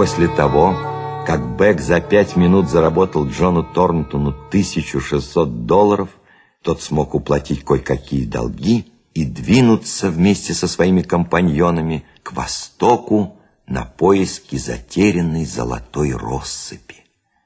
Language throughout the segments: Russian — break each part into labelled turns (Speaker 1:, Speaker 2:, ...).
Speaker 1: после того, как Бек за 5 минут заработал Джону Торнтону $1600, тот смог уплатить кое-какие долги и двинуться вместе со своими компаньонами к востоку на поиски затерянной золотой россыпи.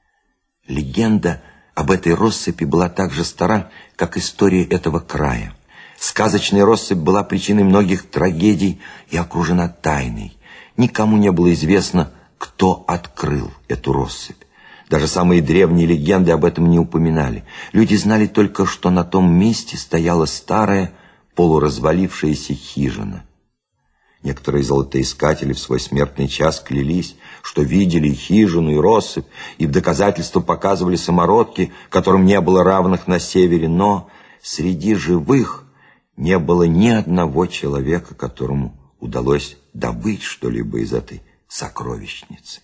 Speaker 1: Легенда об этой россыпи была так же стара, как история этого края. Сказочная россыпь была причиной многих трагедий и окружена тайной. Никому не было известно, кто открыл эту россыпь. Даже самые древние легенды об этом не упоминали. Люди знали только, что на том месте стояла старая, полуразвалившаяся хижина. Некоторые золотоискатели в свой смертный час клялись, что видели хижину и россыпь, и в доказательство показывали самородки, которым не было равных на севере, но среди живых не было ни одного человека, которому удалось добыть что-либо из этой сокровищницы.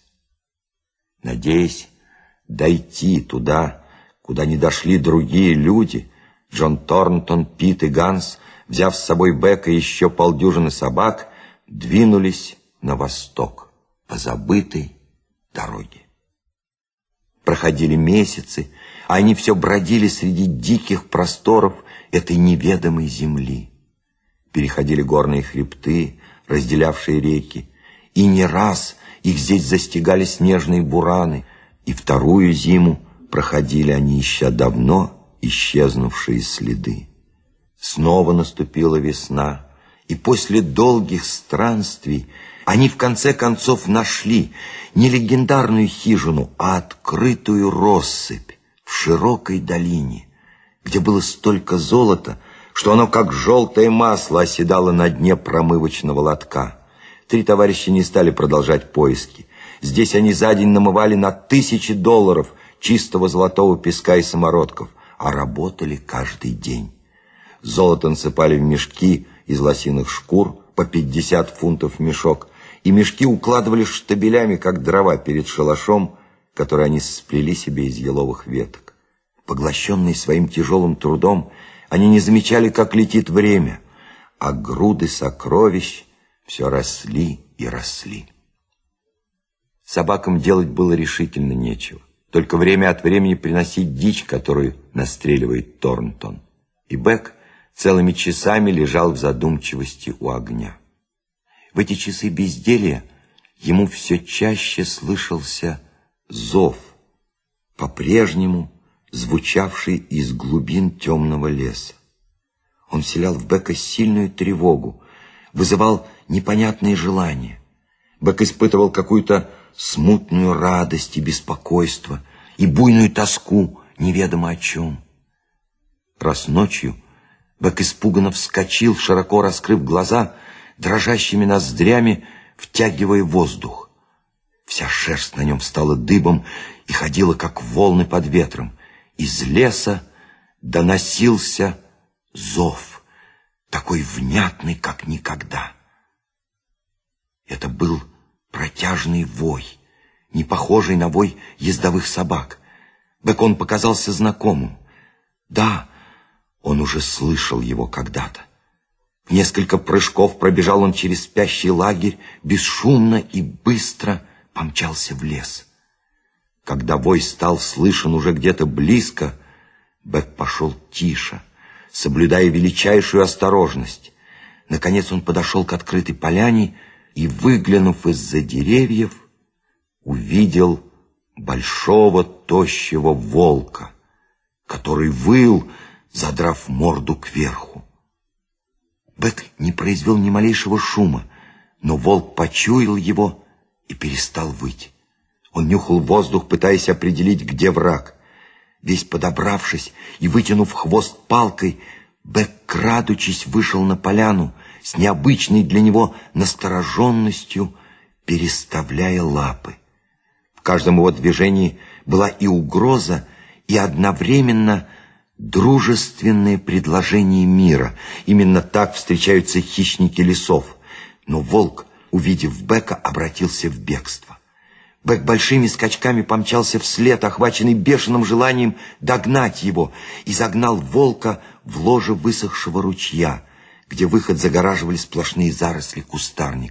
Speaker 1: Надеясь дойти туда, куда не дошли другие люди, Джон Торнтон, Пит и Ганс, взяв с собой Бека и еще полдюжины собак, двинулись на восток по забытой дороге. Проходили месяцы, а они все бродили среди диких просторов этой неведомой земли. Переходили горные хребты, разделявшие реки, и не раз их здесь застигали снежные бураны, и вторую зиму проходили они, ища давно исчезнувшие следы. Снова наступила весна, и после долгих странствий они в конце концов нашли не легендарную хижину, а открытую россыпь в широкой долине, где было столько золота, что оно как желтое масло оседало на дне промывочного лотка. 3 товарища не стали продолжать поиски. Здесь они за день намывали на $1000 чистого золотого песка и самородков, а работали каждый день. Золото насыпали в мешки из лосиных шкур по 50 фунтов в мешок, и мешки укладывали штабелями, как дрова перед шалашом, который они сплели себе из еловых веток. Поглощенные своим тяжелым трудом, они не замечали, как летит время, а груды сокровищ все росли и росли. Собакам делать было решительно нечего, только время от времени приносить дичь, которую настреливает Торнтон. И Бек целыми часами лежал в задумчивости у огня. В эти часы безделья ему все чаще слышался зов, по-прежнему звучавший из глубин темного леса. Он вселял в Бека сильную тревогу, вызывал непонятные желания. Бек испытывал какую-то смутную радость и беспокойство, и буйную тоску неведомо о чем. Раз ночью Бек испуганно вскочил, широко раскрыв глаза, дрожащими ноздрями втягивая воздух. Вся шерсть на нем стала дыбом и ходила, как волны под ветром. Из леса доносился зов, такой внятный, как никогда. Это был протяжный вой, не похожий на вой ездовых собак. Бекон показался знакомым. Да, он уже слышал его когда-то. В несколько прыжков пробежал он через спящий лагерь, бесшумно и быстро помчался в лес. Когда вой стал слышен уже где-то близко, Бек пошел тише, соблюдая величайшую осторожность. Наконец он подошел к открытой поляне и, выглянув из-за деревьев, увидел большого тощего волка, который выл, задрав морду кверху. Бек не произвел ни малейшего шума, но волк почуял его и перестал выть. Он нюхал воздух, пытаясь определить, где враг. Весь подобравшись и вытянув хвост палкой, Бек, крадучись, вышел на поляну с необычной для него настороженностью, переставляя лапы. В каждом его движении была и угроза, и одновременно дружественное предложение мира. Именно так встречаются хищники лесов. Но волк, увидев Бека, обратился в бегство. Бек большими скачками помчался вслед, охваченный бешеным желанием догнать его, и загнал волка в ложе высохшего ручья, где выход загораживали сплошные заросли кустарника.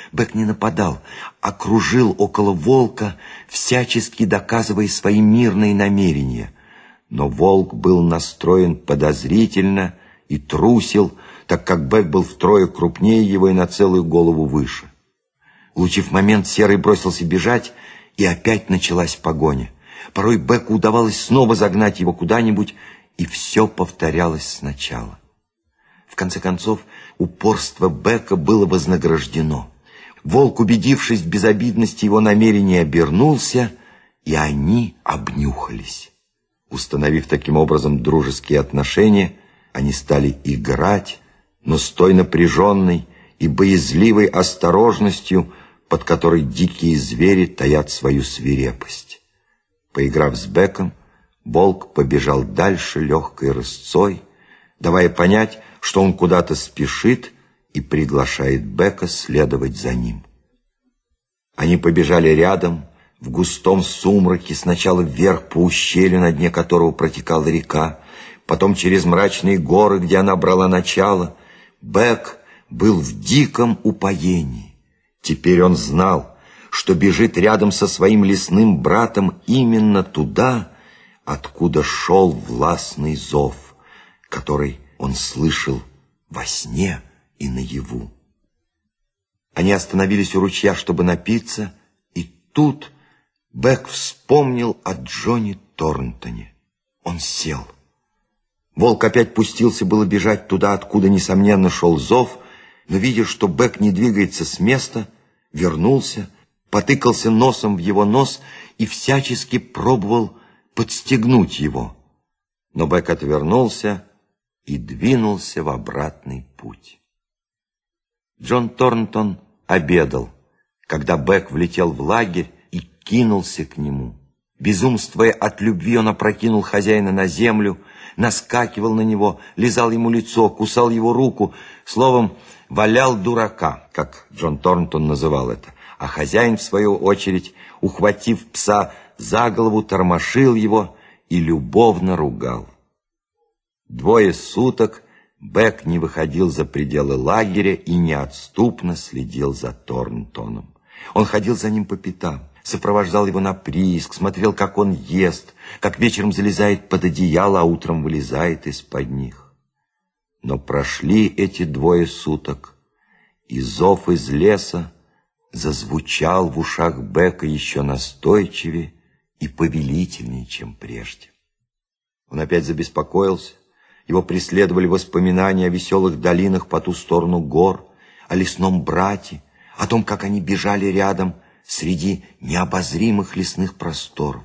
Speaker 1: Бек не нападал, а кружил около волка, всячески доказывая свои мирные намерения. Но волк был настроен подозрительно и трусил, так как Бек был втрое крупнее его и на целую голову выше. Улучив момент, Серый бросился бежать, и опять началась погоня. Порой Беку удавалось снова загнать его куда-нибудь, и все повторялось сначала. В конце концов, упорство Бека было вознаграждено. Волк, убедившись в безобидности его намерения, обернулся, и они обнюхались. Установив таким образом дружеские отношения, они стали играть, но с той напряженной и боязливой осторожностью, под которой дикие звери таят свою свирепость. Поиграв с Беком, волк побежал дальше легкой рысцой, давая понять, что он куда-то спешит и приглашает Бека следовать за ним. Они побежали рядом, в густом сумраке, сначала вверх по ущелью, на дне которого протекала река, потом через мрачные горы, где она брала начало. Бек был в диком упоении. Теперь он знал, что бежит рядом со своим лесным братом именно туда, откуда шел властный зов, который он слышал во сне и наяву. Они остановились у ручья, чтобы напиться, и тут Бек вспомнил о Джоне Торнтоне. Он сел. Волк опять пустился было бежать туда, откуда, несомненно, шел зов, но, видя, что Бек не двигается с места, вернулся, потыкался носом в его нос и всячески пробовал подстегнуть его. Но Бек отвернулся и двинулся в обратный путь. Джон Торнтон обедал, когда Бек влетел в лагерь и кинулся к нему. Безумствуя от любви, он опрокинул хозяина на землю, наскакивал на него, лизал ему лицо, кусал его руку, словом, валял дурака, как Джон Торнтон называл это. А хозяин, в свою очередь, ухватив пса за голову, тормошил его и любовно ругал. 2 суток Бек не выходил за пределы лагеря и неотступно следил за Торнтоном. Он ходил за ним по пятам, сопровождал его на прииск, смотрел, как он ест, как вечером залезает под одеяло, а утром вылезает из-под них. Но прошли эти 2 суток, и зов из леса зазвучал в ушах Бека еще настойчивее и повелительнее, чем прежде. Он опять забеспокоился. Его преследовали воспоминания о веселых долинах по ту сторону гор, о лесном брате, о том, как они бежали рядом среди необозримых лесных просторов.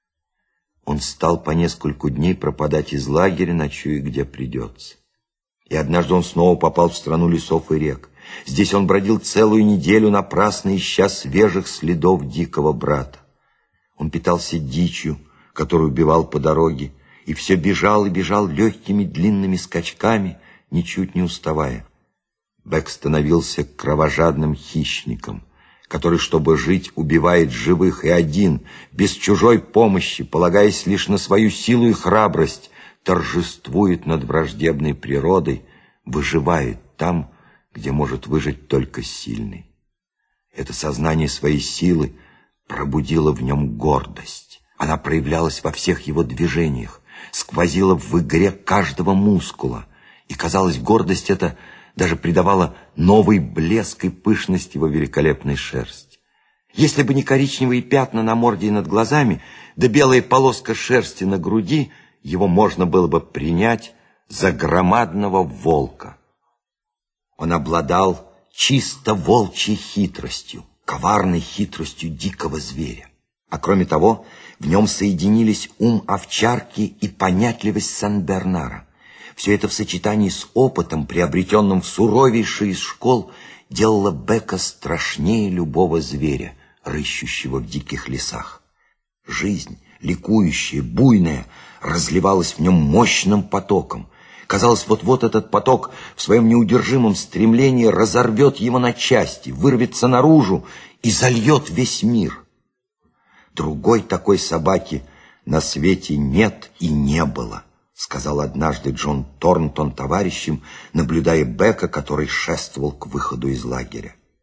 Speaker 1: Он стал по нескольку дней пропадать из лагеря, ночуя где придется. И однажды он снова попал в страну лесов и рек. Здесь он бродил целую неделю, напрасно ища свежих следов дикого брата. Он питался дичью, которую убивал по дороге, и все бежал и бежал легкими длинными скачками, ничуть не уставая. Бек становился кровожадным хищником, который, чтобы жить, убивает живых и один, без чужой помощи, полагаясь лишь на свою силу и храбрость, торжествует над враждебной природой, выживает там, где может выжить только сильный. Это сознание своей силы пробудило в нем гордость. Она проявлялась во всех его движениях, сквозила в игре каждого мускула, и, казалось, гордость эта даже придавала новый блеск и пышность его великолепной шерсти. Если бы не коричневые пятна на морде и над глазами, да белая полоска шерсти на груди, его можно было бы принять за громадного волка. Он обладал чисто волчьей хитростью, коварной хитростью дикого зверя. А кроме того, в нем соединились ум овчарки и понятливость Сан-Бернара. Все это в сочетании с опытом, приобретенным в суровейшей из школ, делало Бека страшнее любого зверя, рыщущего в диких лесах. Жизнь, ликующая, буйная, разливалась в нем мощным потоком. Казалось, вот-вот этот поток в своем неудержимом стремлении разорвет его на части, вырвется наружу и зальет весь мир. Другой такой собаки на свете нет и не было, сказал однажды Джон Торнтон товарищам, наблюдая Бека, который шествовал к выходу из лагеря.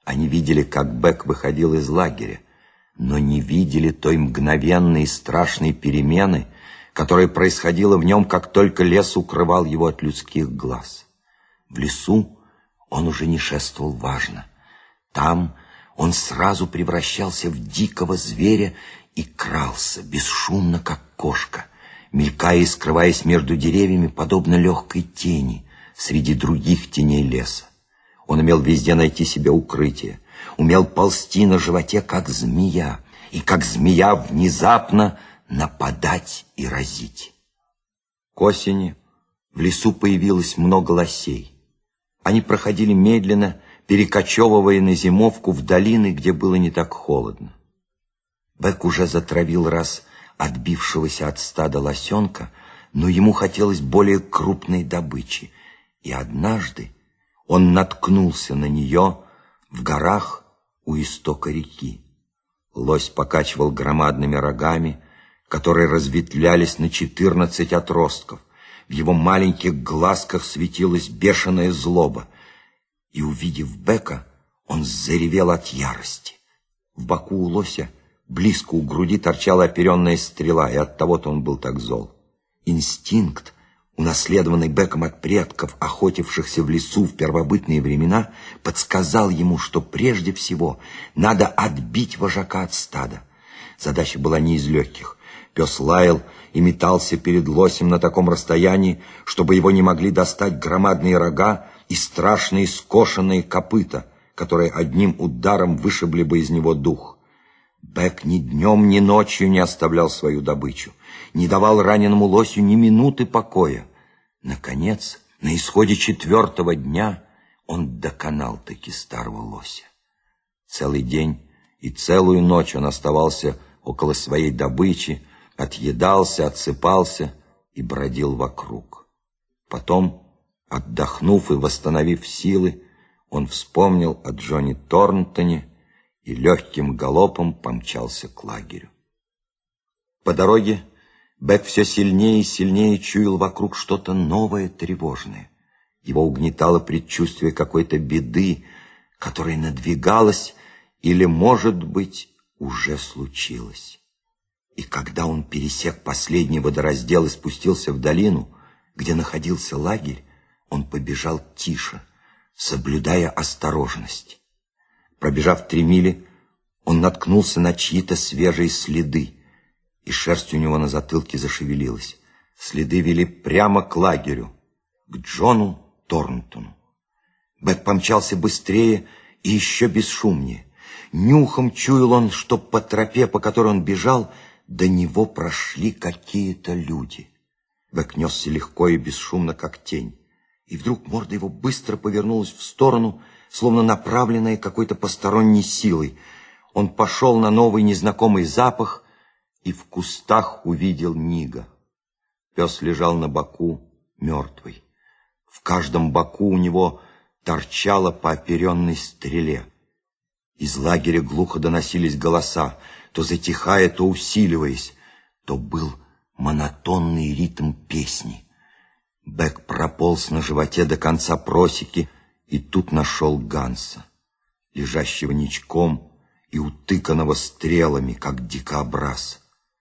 Speaker 1: Они видели, как Бек выходил из лагеря, но не видели той мгновенной и страшной перемены, которая происходила в нем, как только лес укрывал его от людских глаз. В лесу он уже не шествовал важно. Там он сразу превращался в дикого зверя и крался, бесшумно, как кошка, мелькая и скрываясь между деревьями, подобно легкой тени среди других теней леса. Он умел везде найти себе укрытие, умел ползти на животе, как змея, и как змея внезапно нападать и разить. К осени в лесу появилось много лосей. Они проходили медленно, перекочевывая на зимовку в долины, где было не так холодно. Бек уже затравил раз отбившегося от стада лосенка, но ему хотелось более крупной добычи, и однажды он наткнулся на нее в горах у истока реки. Лось покачивал громадными рогами, которые разветвлялись на 14 отростков. В его маленьких глазках светилась бешеная злоба. И, увидев Бека, он заревел от ярости. В боку у лося, близко у груди, торчала оперенная стрела, и оттого-то он был так зол. Инстинкт, унаследованный Беком от предков, охотившихся в лесу в первобытные времена, подсказал ему, что прежде всего надо отбить вожака от стада. Задача была не из легких. Пес лаял и метался перед лосем на таком расстоянии, чтобы его не могли достать громадные рога и страшные скошенные копыта, которые одним ударом вышибли бы из него дух. Бек ни днем, ни ночью не оставлял свою добычу, не давал раненому лосю ни минуты покоя. Наконец, на исходе 4-го дня он доконал-таки старого лося. Целый день и целую ночь он оставался около своей добычи, отъедался, отсыпался и бродил вокруг. Потом, отдохнув и восстановив силы, он вспомнил о Джоне Торнтоне и легким галопом помчался к лагерю. По дороге Бек все сильнее и сильнее чуял вокруг что-то новое, тревожное. Его угнетало предчувствие какой-то беды, которая надвигалась или, может быть, уже случилась. И когда он пересек последний водораздел и спустился в долину, где находился лагерь, он побежал тише, соблюдая осторожность. Пробежав 3 мили, он наткнулся на чьи-то свежие следы, и шерсть у него на затылке зашевелилась. Следы вели прямо к лагерю, к Джону Торнтону. Бек помчался быстрее и еще бесшумнее. Нюхом чуял он, что по тропе, по которой он бежал, до него прошли какие-то люди. Бек несся легко и бесшумно, как тень. И вдруг морда его быстро повернулась в сторону, словно направленная какой-то посторонней силой. Он пошел на новый незнакомый запах и в кустах увидел Нига. Пес лежал на боку, мертвый. В каждом боку у него торчало по оперенной стреле. Из лагеря глухо доносились голоса, то затихая, то усиливаясь, то был монотонный ритм песни. Бек прополз на животе до конца просеки и тут нашел Ганса, лежащего ничком и утыканного стрелами, как дикобраз.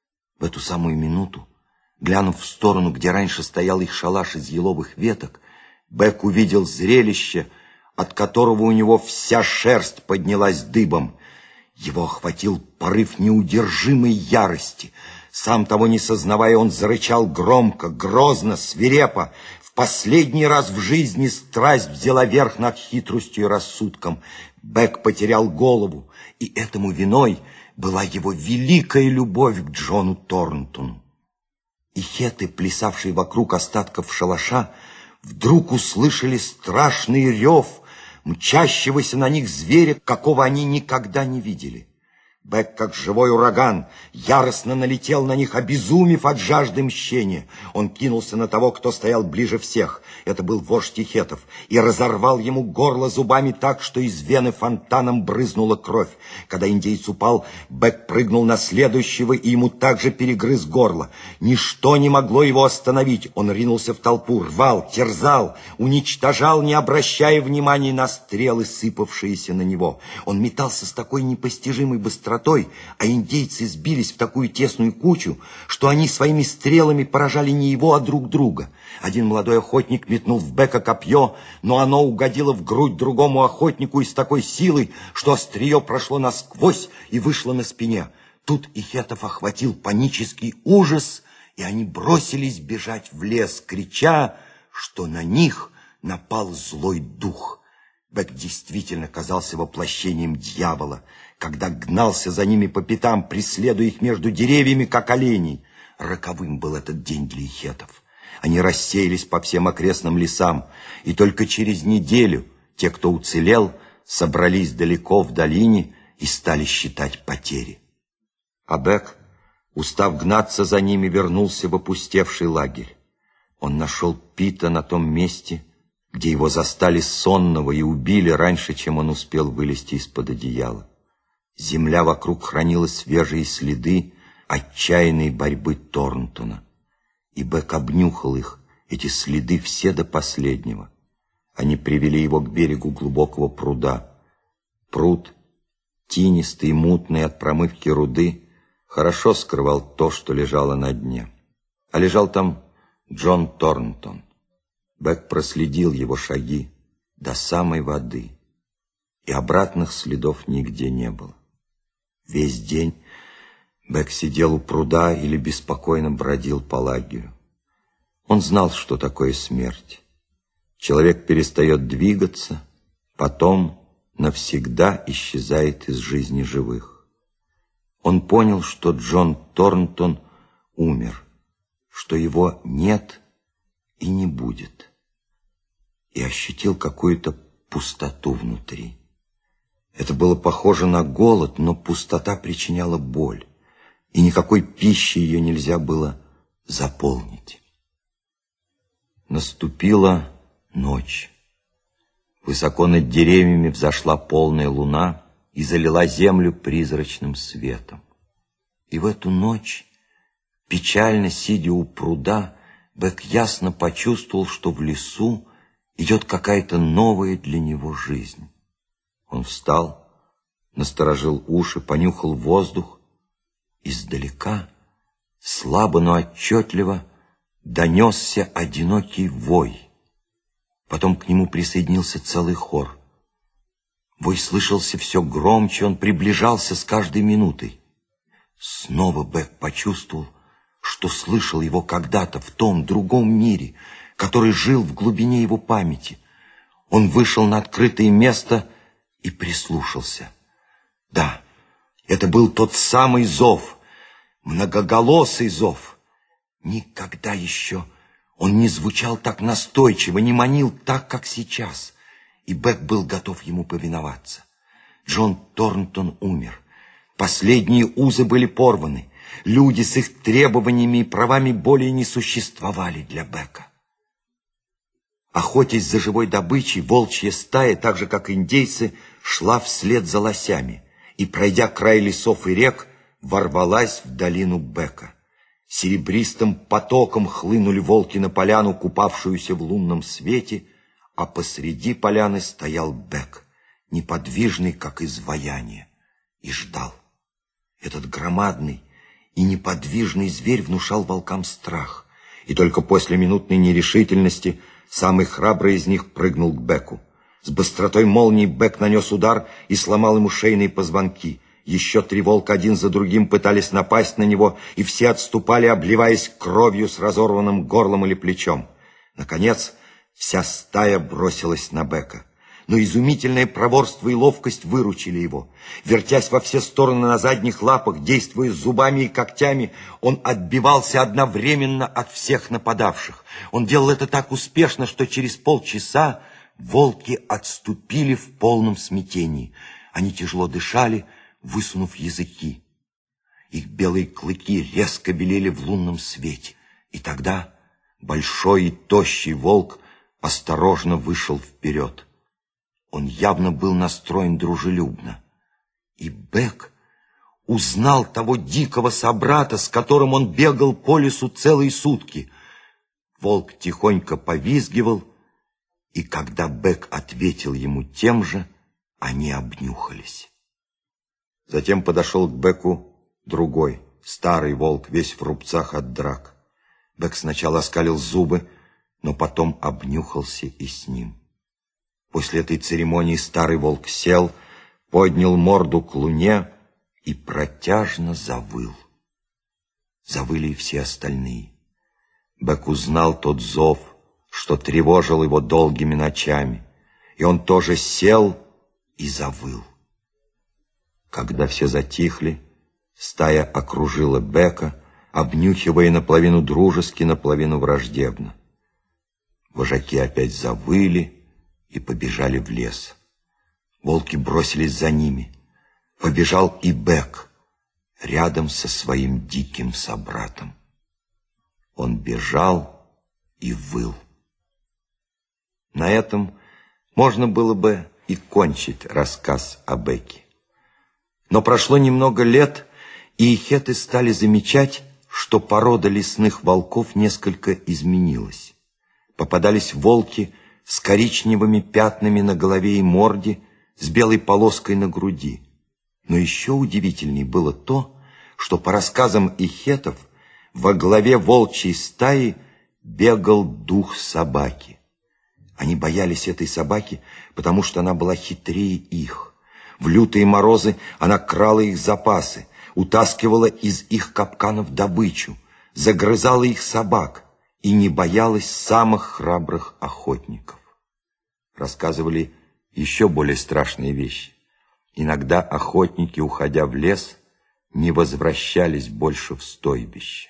Speaker 1: В эту самую минуту, глянув в сторону, где раньше стоял их шалаш из еловых веток, Бек увидел зрелище, от которого у него вся шерсть поднялась дыбом. Его охватил порыв неудержимой ярости. Сам того не сознавая, он зарычал громко, грозно, свирепо. В последний раз в жизни страсть взяла верх над хитростью и рассудком. Бек потерял голову, и этому виной была его великая любовь к Джону Торнтону. И хеты, плясавшие вокруг остатков шалаша, вдруг услышали страшный рев мчащегося на них зверя, какого они никогда не видели. Бек, как живой ураган, яростно налетел на них, обезумев от жажды мщения. Он кинулся на того, кто стоял ближе всех. Это был вождь Ихетов, и разорвал ему горло зубами так, что из вены фонтаном брызнула кровь. Когда индеец упал, Бек прыгнул на следующего, и ему также перегрыз горло. Ничто не могло его остановить. Он ринулся в толпу, рвал, терзал, уничтожал, не обращая внимания на стрелы, сыпавшиеся на него. Он метался с такой непостижимой быстротой, а индейцы сбились в такую тесную кучу, что они своими стрелами поражали не его, а друг друга. Один молодой охотник метнул в Бека копье, но оно угодило в грудь другому охотнику и с такой силой, что острие прошло насквозь и вышло на спине. Тут Ихетов охватил панический ужас, и они бросились бежать в лес, крича, что на них напал злой дух. Бек действительно казался воплощением дьявола, когда гнался за ними по пятам, преследуя их между деревьями, как оленей. Роковым был этот день для Ихетов. Они рассеялись по всем окрестным лесам, и только через неделю те, кто уцелел, собрались далеко в долине и стали считать потери. А Бек, устав гнаться за ними, вернулся в опустевший лагерь. Он нашел Пита на том месте, где его застали сонного и убили раньше, чем он успел вылезти из-под одеяла. Земля вокруг хранила свежие следы отчаянной борьбы Торнтона. И Бек обнюхал их, эти следы, все до последнего. Они привели его к берегу глубокого пруда. Пруд, тинистый и мутный от промывки руды, хорошо скрывал то, что лежало на дне. А лежал там Джон Торнтон. Бек проследил его шаги до самой воды, и обратных следов нигде не было. Весь день Бек сидел у пруда или беспокойно бродил по лагерю. Он знал, что такое смерть. Человек перестает двигаться, потом навсегда исчезает из жизни живых. Он понял, что Джон Торнтон умер, что его нет и не будет, и ощутил какую-то пустоту внутри. Это было похоже на голод, но пустота причиняла боль, и никакой пищи ее нельзя было заполнить. Наступила ночь. Высоко над деревьями взошла полная луна и залила землю призрачным светом. И в эту ночь, печально сидя у пруда, Бек ясно почувствовал, что в лесу идет какая-то новая для него жизнь. Он встал, насторожил уши, понюхал воздух. Издалека, слабо, но отчетливо, донесся одинокий вой. Потом к нему присоединился целый хор. Вой слышался все громче, он приближался с каждой минутой. Снова Бек почувствовал, что слышал его когда-то в том другом мире, который жил в глубине его памяти. Он вышел на открытое место и прислушался. Да, это был тот самый зов, многоголосый зов. Никогда еще он не звучал так настойчиво, не манил так, как сейчас, и Бек был готов ему повиноваться. Джон Торнтон умер. Последние узы были порваны. Люди с их требованиями и правами более не существовали для Бека. Охотясь за живой добычей, волчья стая, так же, как индейцы, шла вслед за лосями и, пройдя край лесов и рек, ворвалась в долину Бека. Серебристым потоком хлынули волки на поляну, купавшуюся в лунном свете, а посреди поляны стоял Бек, неподвижный, как изваяние, и ждал. Этот громадный и неподвижный зверь внушал волкам страх, и только после минутной нерешительности самый храбрый из них прыгнул к Беку. С быстротой молнии Бек нанес удар и сломал ему шейные позвонки. Еще 3 волка один за другим пытались напасть на него, и все отступали, обливаясь кровью с разорванным горлом или плечом. Наконец, вся стая бросилась на Бека. Но изумительное проворство и ловкость выручили его. Вертясь во все стороны на задних лапах, действуя зубами и когтями, он отбивался одновременно от всех нападавших. Он делал это так успешно, что через полчаса волки отступили в полном смятении. Они тяжело дышали, высунув языки. Их белые клыки резко белели в лунном свете. И тогда большой и тощий волк осторожно вышел вперед. Он явно был настроен дружелюбно. И Бек узнал того дикого собрата, с которым он бегал по лесу целые сутки. Волк тихонько повизгивал, и когда Бек ответил ему тем же, они обнюхались. Затем подошел к Беку другой, старый волк, весь в рубцах от драк. Бек сначала оскалил зубы, но потом обнюхался и с ним. После этой церемонии старый волк сел, поднял морду к луне и протяжно завыл. Завыли и все остальные. Бек узнал тот зов, что тревожил его долгими ночами, и он тоже сел и завыл. Когда все затихли, стая окружила Бека, обнюхивая наполовину дружески, наполовину враждебно. Вожаки опять завыли и побежали в лес. Волки бросились за ними. Побежал и Бек рядом со своим диким собратом. Он бежал и выл. На этом можно было бы и кончить рассказ о Беке. Но прошло немного лет, и ихеты стали замечать, что порода лесных волков несколько изменилась. Попадались волки с коричневыми пятнами на голове и морде, с белой полоской на груди. Но еще удивительней было то, что по рассказам ихетов во главе волчьей стаи бегал дух собаки. Они боялись этой собаки, потому что она была хитрее их. В лютые морозы она крала их запасы, утаскивала из их капканов добычу, загрызала их собак и не боялась самых храбрых охотников. Рассказывали еще более страшные вещи. Иногда охотники, уходя в лес, не возвращались больше в стойбище.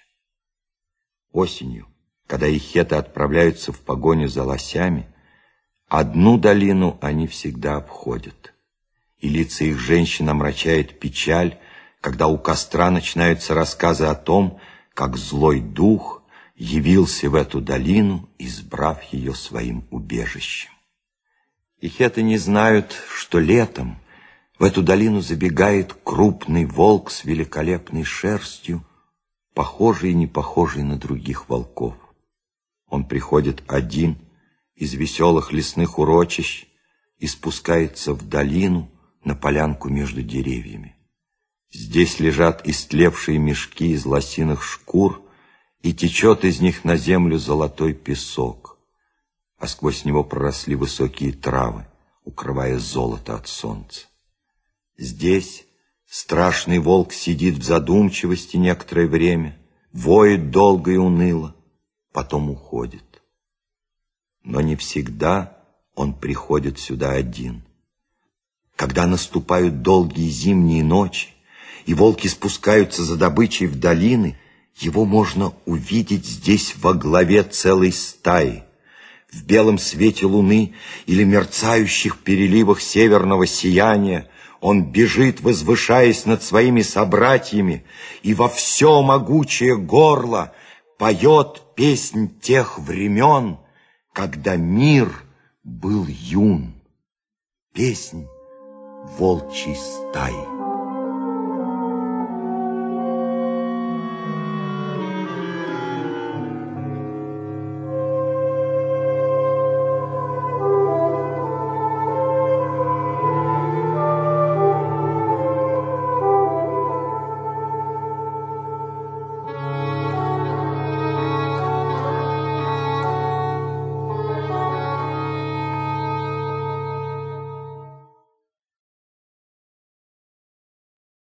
Speaker 1: Осенью, когда ихеты отправляются в погоню за лосями, одну долину они всегда обходят. И лица их женщин омрачает печаль, когда у костра начинаются рассказы о том, как злой дух явился в эту долину, избрав ее своим убежищем. Ихеты не знают, что летом в эту долину забегает крупный волк с великолепной шерстью, похожий и не похожий на других волков. Он приходит один из веселых лесных урочищ и спускается в долину на полянку между деревьями. Здесь лежат истлевшие мешки из лосиных шкур, и течет из них на землю золотой песок, а сквозь него проросли высокие травы, укрывая золото от солнца. Здесь страшный волк сидит в задумчивости некоторое время, воет долго и уныло, потом уходит. Но не всегда он приходит сюда один. Когда наступают долгие зимние ночи, и волки спускаются за добычей в долины, его можно увидеть здесь во главе целой стаи. В белом свете луны или мерцающих переливах северного сияния он бежит, возвышаясь над своими собратьями, и во все могучее горло поет песнь тех времен, когда мир был юн. Песнь волчьей стаи.